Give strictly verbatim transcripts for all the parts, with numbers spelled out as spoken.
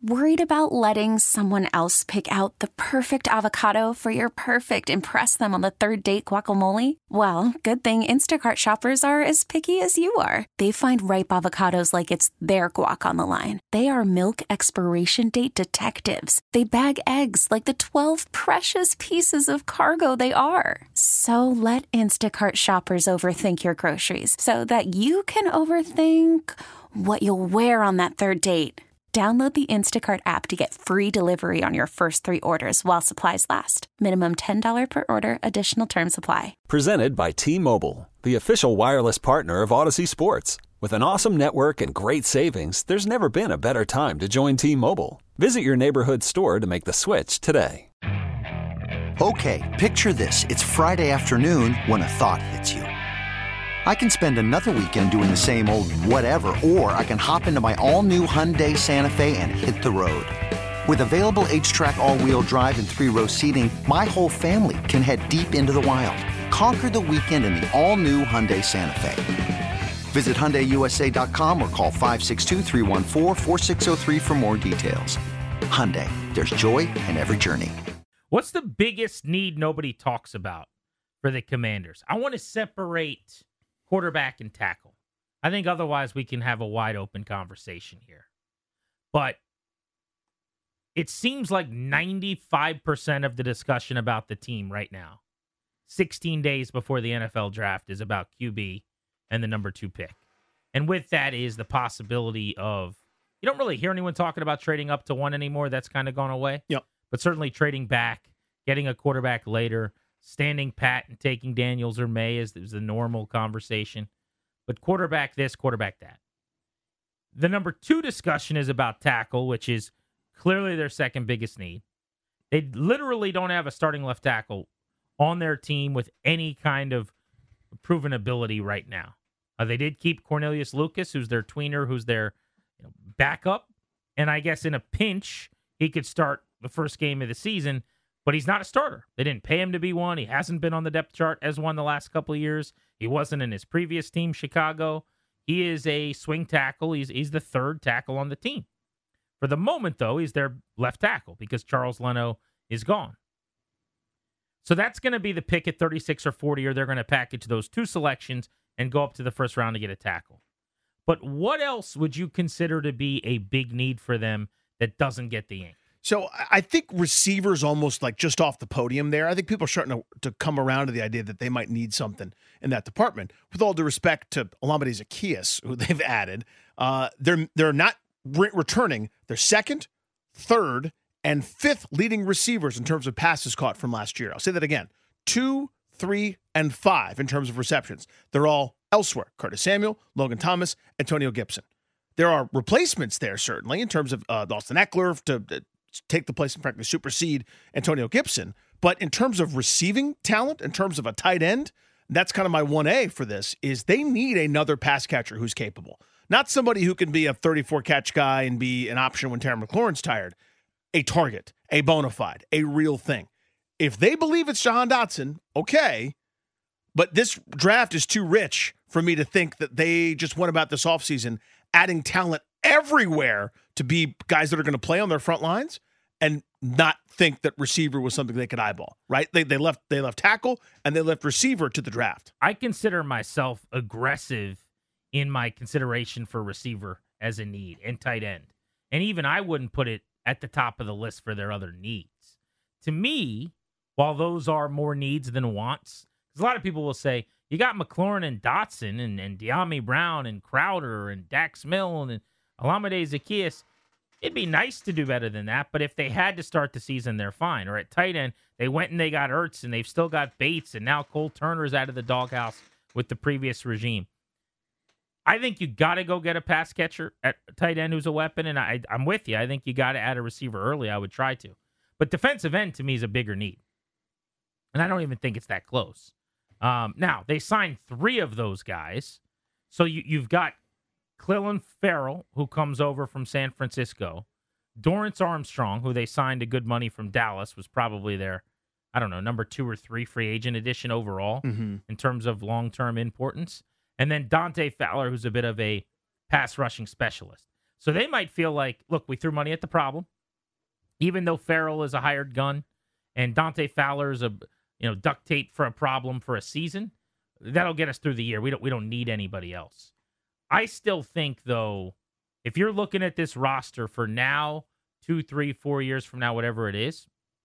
Worried about letting someone else pick out the perfect avocado for your perfect impress them on the third date guacamole? Well, good thing Instacart shoppers are as picky as you are. They find ripe avocados like it's their guac on the line. They are milk expiration date detectives. They bag eggs like the twelve precious pieces of cargo they are. So let Instacart shoppers overthink your groceries so that you can overthink what you'll wear on that third date. Download the Instacart app to get free delivery on your first three orders while supplies last. Minimum ten dollars per order. Additional terms apply. Presented by T-Mobile, the official wireless partner of Odyssey Sports. With an awesome network and great savings, there's never been a better time to join T-Mobile. Visit your neighborhood store to make the switch today. Okay, picture this. It's Friday afternoon when a thought hits you. I can spend another weekend doing the same old whatever, or I can hop into my all-new Hyundai Santa Fe and hit the road. With available H-Track all-wheel drive and three-row seating, my whole family can head deep into the wild. Conquer the weekend in the all-new Hyundai Santa Fe. Visit Hyundai U S A dot com or call five six two, three one four, four six zero three for more details. Hyundai, there's joy in every journey. What's the biggest need nobody talks about for the Commanders? I want to separate quarterback and tackle. I think otherwise we can have a wide open conversation here. But it seems like ninety-five percent of the discussion about the team right now, sixteen days before the N F L draft, is about Q B and the number two pick. And with that is the possibility of, you don't really hear anyone talking about trading up to one anymore. That's kind of gone away. Yep. But certainly trading back, getting a quarterback later, standing pat and taking Daniels or May is, is the normal conversation. But quarterback this, quarterback that. The number two discussion is about tackle, which is clearly their second biggest need. They literally don't have a starting left tackle on their team with any kind of proven ability right now. Uh, they did keep Cornelius Lucas, who's their tweener, who's their you know, backup. And I guess in a pinch, he could start the first game of the season. But he's not a starter. They didn't pay him to be one. He hasn't been on the depth chart as one the last couple of years. He wasn't in his previous team, Chicago. He is a swing tackle. He's he's the third tackle on the team. For the moment, though, he's their left tackle because Charles Leno is gone. So that's going to be the pick at thirty-six or forty, or they're going to package those two selections and go up to the first round to get a tackle. But what else would you consider to be a big need for them that doesn't get the ink? So I think receivers almost like just off the podium there. I think people are starting to, to come around to the idea that they might need something in that department. With all due respect to Olamide Zaccheaus, who they've added, uh, they're they're not re- returning their second, third, and fifth leading receivers in terms of passes caught from last year. I'll say that again. Two, three, and five in terms of receptions. They're all elsewhere. Curtis Samuel, Logan Thomas, Antonio Gibson. There are replacements there, certainly, in terms of uh, Austin Eckler to uh, take the place and frankly supersede Antonio Gibson. But in terms of receiving talent, in terms of a tight end, that's kind of my one A for this, is they need another pass catcher who's capable. Not somebody who can be a thirty-four catch guy and be an option when Terry McLaurin's tired. A target, a bona fide, a real thing. If they believe it's Jahan Dotson, okay, but this draft is too rich for me to think that they just went about this offseason adding talent everywhere to be guys that are going to play on their front lines and not think that receiver was something they could eyeball, right? They they left they left tackle and they left receiver to the draft. I consider myself aggressive in my consideration for receiver as a need and tight end. And even I wouldn't put it at the top of the list for their other needs. To me, while those are more needs than wants, because a lot of people will say, you got McLaurin and Dotson and, and De'Ami Brown and Crowder and Dax Milne and Olamide Zaccheaus. It'd be nice to do better than that, but if they had to start the season, they're fine. Or at tight end, they went and they got Ertz, and they've still got Bates, and now Cole Turner's out of the doghouse with the previous regime. I think you got to go get a pass catcher at tight end who's a weapon, and I, I'm with you. I think you got to add a receiver early. I would try to. But defensive end, to me, is a bigger need. And I don't even think it's that close. Um, now, they signed three of those guys. So you, you've got Clelin Ferrell, who comes over from San Francisco. Dorrance Armstrong, who they signed a good money from Dallas, was probably their, I don't know, number two or three free agent addition overall mm-hmm. in terms of long-term importance. And then Dante Fowler, who's a bit of a pass rushing specialist. So they might feel like, look, we threw money at the problem, even though Farrell is a hired gun and Dante Fowler is a you know duct tape for a problem for a season. That'll get us through the year. We don't we don't need anybody else. I still think, though, if you're looking at this roster for now, two, three, four years from now, whatever it is,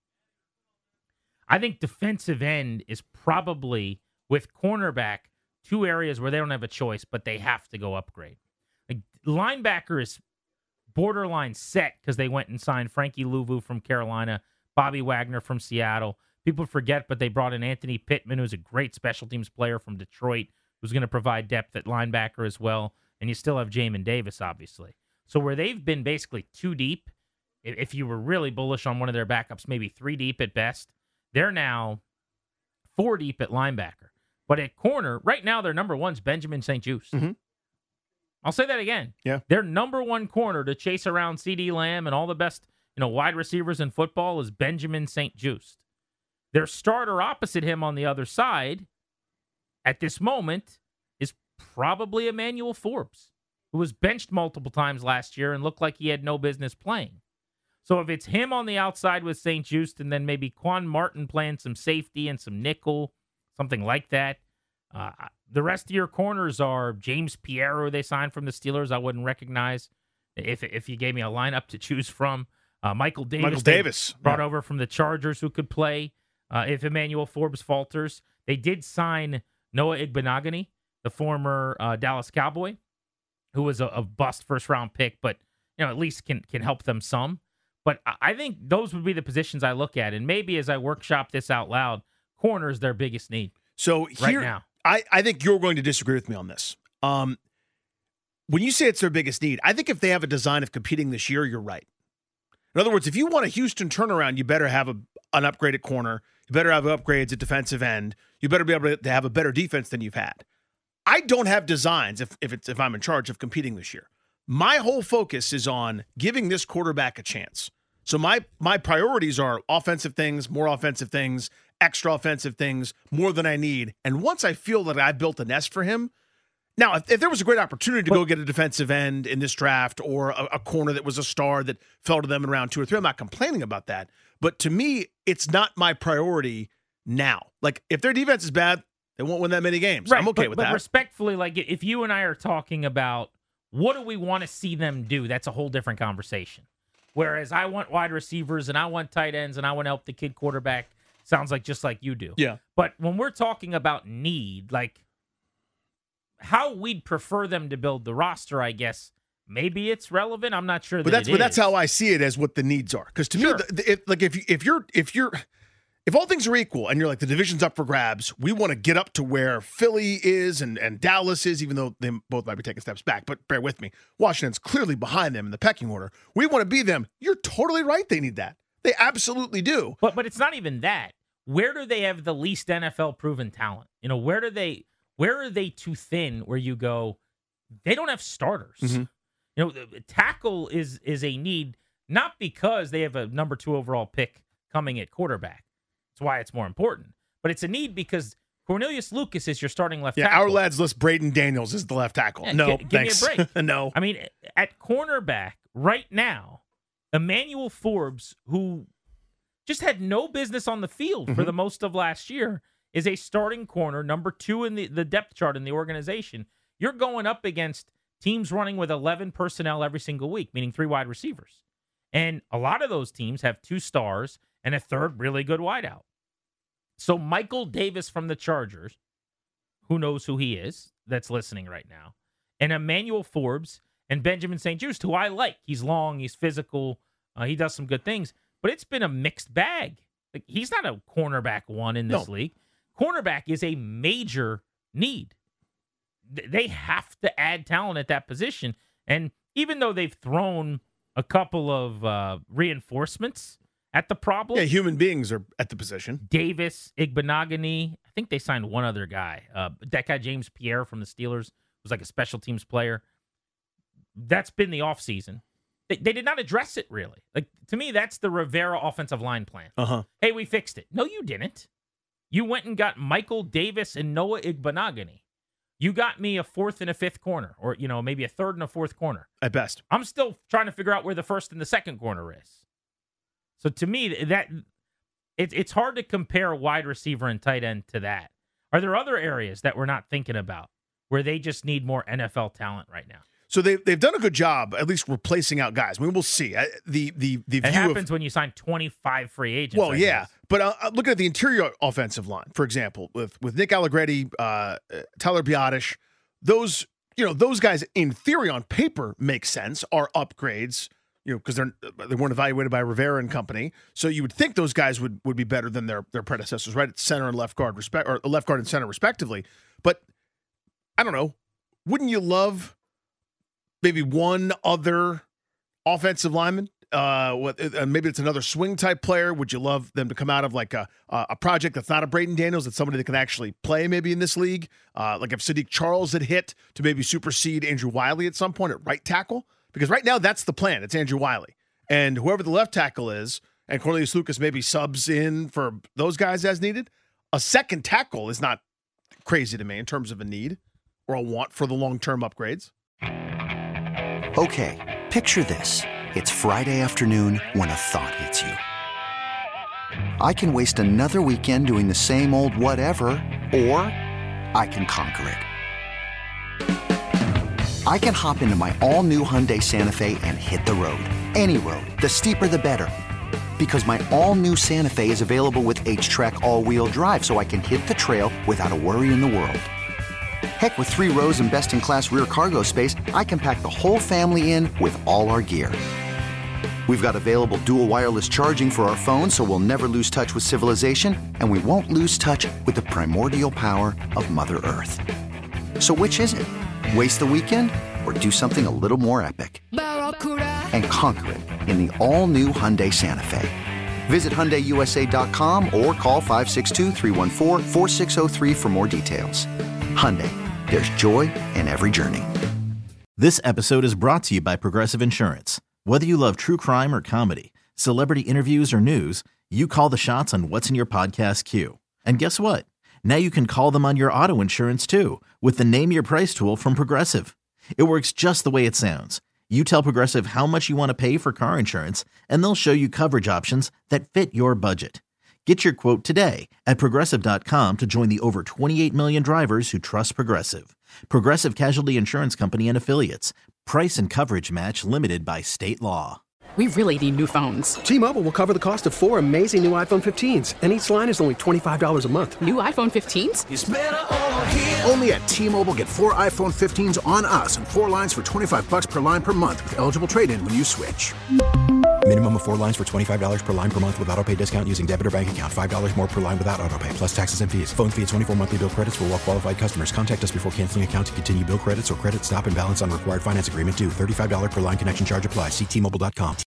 I think defensive end is probably, with cornerback, two areas where they don't have a choice, but they have to go upgrade. Like, linebacker is borderline set because they went and signed Frankie Louvu from Carolina, Bobby Wagner from Seattle. People forget, but they brought in Anthony Pittman, who's a great special teams player from Detroit, who's going to provide depth at linebacker as well. And you still have Jamin Davis, obviously. So where they've been basically two deep, if you were really bullish on one of their backups, maybe three deep at best, they're now four deep at linebacker. But at corner, right now, their number one's Benjamin Saint-Juste. Mm-hmm. I'll say that again. Yeah. Their number one corner to chase around CeeDee Lamb and all the best, you know, wide receivers in football is Benjamin Saint-Juste. Their starter opposite him on the other side, at this moment, is probably Emmanuel Forbes, who was benched multiple times last year and looked like he had no business playing. So if it's him on the outside with Saint-Juste and then maybe Quan Martin playing some safety and some nickel, something like that, uh, the rest of your corners are James Pierre, who they signed from the Steelers. I wouldn't recognize if if you gave me a lineup to choose from. Uh, Michael Davis, Michael Davis brought yeah. over from the Chargers, who could play uh, if Emmanuel Forbes falters. They did sign Noah Igbenogany, the former uh, Dallas Cowboy, who was a, a bust first round pick, but you know at least can can help them some. But I think those would be the positions I look at, and maybe as I workshop this out loud, corner is their biggest need. So here, right now, I, I think you're going to disagree with me on this. Um, when you say it's their biggest need, I think if they have a design of competing this year, you're right. In other words, if you want a Houston turnaround, you better have a, an upgraded corner. You better have upgrades at defensive end. You better be able to have a better defense than you've had. I don't have designs if if it's if I'm in charge of competing this year. My whole focus is on giving this quarterback a chance. So my my priorities are offensive things, more offensive things, extra offensive things, more than I need. And once I feel that I've built a nest for him, now if, if there was a great opportunity to but, go get a defensive end in this draft or a, a corner that was a star that fell to them in round two or three, I'm not complaining about that. But to me, it's not my priority now. Like if their defense is bad, they won't win that many games. Right, I'm okay but, with but that. Respectfully, like if you and I are talking about what do we want to see them do, that's a whole different conversation. Whereas I want wide receivers and I want tight ends and I want to help the kid quarterback. Sounds like just like you do. Yeah. But when we're talking about need, like how we'd prefer them to build the roster, I guess maybe it's relevant. I'm not sure. But that that's it but that's is. how I see it as what the needs are. Because to Sure. me, the, the, if, like if you, if you're if you're if all things are equal and you're like the division's up for grabs, we want to get up to where Philly is and and Dallas is, even though they both might be taking steps back. But bear with me, Washington's clearly behind them in the pecking order. We want to be them. You're totally right. They need that. They absolutely do. But but it's not even that. Where do they have the least N F L proven talent? You know, where do they where are they too thin where you go, they don't have starters. Mm-hmm. You know, the, tackle is is a need, not because they have a number two overall pick coming at quarterback. That's why it's more important. But it's a need because Cornelius Lucas is your starting left Yeah, tackle. our lads list Braden Daniels is the left tackle. Yeah, no, gi- give thanks. me a break. no. I mean, at cornerback right now, Emmanuel Forbes, who just had no business on the field Mm-hmm. for the most of last year, is a starting corner, number two in the, the depth chart in the organization. You're going up against teams running with eleven personnel every single week, meaning three wide receivers. And a lot of those teams have two stars and a third really good wideout. So Michael Davis from the Chargers, who knows who he is, that's listening right now, and Emmanuel Forbes and Benjamin Saint-Juste, who I like. He's long, he's physical, uh, he does some good things, but it's been a mixed bag. Like, he's not a cornerback one in this No. league. Cornerback is a major need. Th- They have to add talent at that position. And even though they've thrown a couple of uh, reinforcements at the problem, Yeah, human beings are at the position. Davis, Igbenogany, I think they signed one other guy. Uh, that guy, James Pierre from the Steelers, was like a special teams player. That's been the offseason. They, they did not address it, really. Like, to me, that's the Rivera offensive line plan. Uh-huh. Hey, we fixed it. No, you didn't. You went and got Michael Davis and Noah Igbenogany. You got me a fourth and a fifth corner, or, you know, maybe a third and a fourth corner. At best. I'm still trying to figure out where the first and the second corner is. So to me, that it, it's hard to compare wide receiver and tight end to that. Are there other areas that we're not thinking about where they just need more N F L talent right now? So they they've done a good job, at least replacing out guys. I mean, we'll see. I, the the the it view happens of, when you sign twenty-five free agents. Well, I yeah, guess. but uh, look at the interior offensive line, for example, with with Nick Allegretti, uh, Tyler Biadasz. Those you know those guys in theory on paper make sense, are upgrades. You know, because they're they weren't evaluated by Rivera and company, so you would think those guys would would be better than their their predecessors, right? At center and left guard, respect or left guard and center respectively. But I don't know. Wouldn't you love maybe one other offensive lineman? Uh, what, uh, maybe it's another swing type player. Would you love them to come out of like a a project that's not a Braden Daniels, that's somebody that can actually play maybe in this league? Uh, like if Sadiq Charles had hit to maybe supersede Andrew Wiley at some point at right tackle? Because right now that's the plan. It's Andrew Wiley. And whoever the left tackle is, and Cornelius Lucas maybe subs in for those guys as needed. A second tackle is not crazy to me in terms of a need or a want for the long-term upgrades. Okay, picture this. It's Friday afternoon when a thought hits you. I can waste another weekend doing the same old whatever, or I can conquer it. I can hop into my all-new Hyundai Santa Fe and hit the road. Any road. The steeper, the better. Because my all-new Santa Fe is available with H-Track all-wheel drive, so I can hit the trail without a worry in the world. Heck, with three rows and best-in-class rear cargo space, I can pack the whole family in with all our gear. We've got available dual wireless charging for our phones, so we'll never lose touch with civilization, and we won't lose touch with the primordial power of Mother Earth. So which is it? Waste the weekend or do something a little more epic? And conquer it in the all-new Hyundai Santa Fe. Visit Hyundai U S A dot com or call five six two, three one four, four six zero three for more details. Hyundai, there's joy in every journey. This episode is brought to you by Progressive Insurance. Whether you love true crime or comedy, celebrity interviews or news, you call the shots on what's in your podcast queue. And guess what? Now you can call them on your auto insurance too with the Name Your Price tool from Progressive. It works just the way it sounds. You tell Progressive how much you want to pay for car insurance, and they'll show you coverage options that fit your budget. Get your quote today at Progressive dot com to join the over twenty-eight million drivers who trust Progressive. Progressive Casualty Insurance Company and Affiliates. Price and coverage match limited by state law. We really need new phones. T-Mobile will cover the cost of four amazing new iPhone fifteens, and each line is only twenty-five dollars a month. New iPhone fifteens? It's better over here. Only at T-Mobile, get four iPhone fifteens on us and four lines for twenty-five dollars per line per month with eligible trade-in when you switch. Minimum of four lines for twenty-five dollars per line per month with autopay discount using debit or bank account. five dollars more per line without autopay, plus taxes and fees. Phone fee at twenty-four monthly bill credits for well-qualified customers. Contact us before canceling account to continue bill credits or credit stop and balance on required finance agreement due. thirty-five dollars per line connection charge applies. See T Mobile dot com.